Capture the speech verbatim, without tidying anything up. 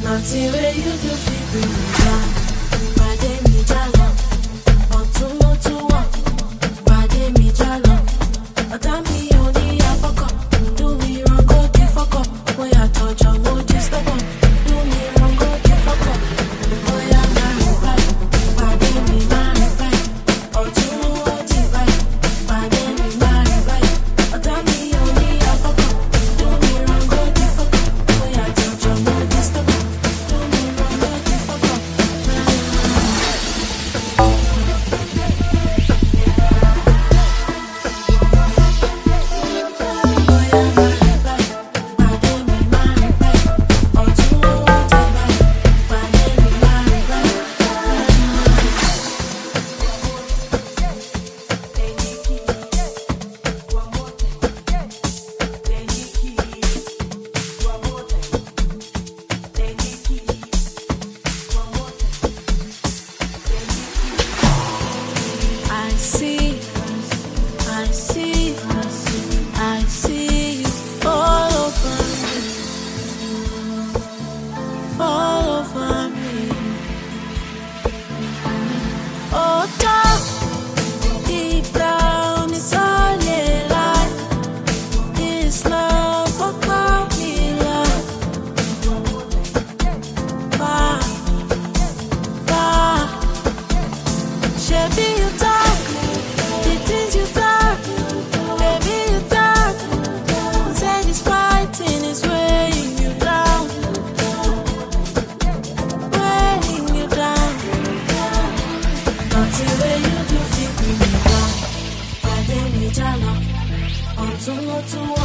Nothing where you do fit bring me down. Pàdé mi jálọ, ọ̀tún ló tún wọ̀. Pàdé mi jálọ, ọ̀tá mi ò ní àfọkọ̀. Do me wrong, go di fọ́kọ̀. Bóyá tọjọ́ mo di stubborn. Do me wrong, go di fọ́kọ̀. Bóyá máa rìn báyìí. Pàdé mi máa rìn báyìí. Ọ̀tún ó ti báyìí. Pàdé mi máa rìn báyìí. Ọ̀tá mi ò ní àfọkọ̀. Do me wrong, go di fọ́kọ̀. Bóyá tọjọ́ mo di stubborn. Do me wrong, go di fọ́kọ̀. I see, I see, I see you fall over me, fall over me. Oh, dark, deep down, it's all a lie. This love will call me love. Far, far. Shabby, you talk, the things you talk, baby, you talk. Say this fighting is weighing you down, weighing you down. Nothing where you do fit bring me down. Pàdé mi jálọ, ọ̀tún ló tún wọ̀.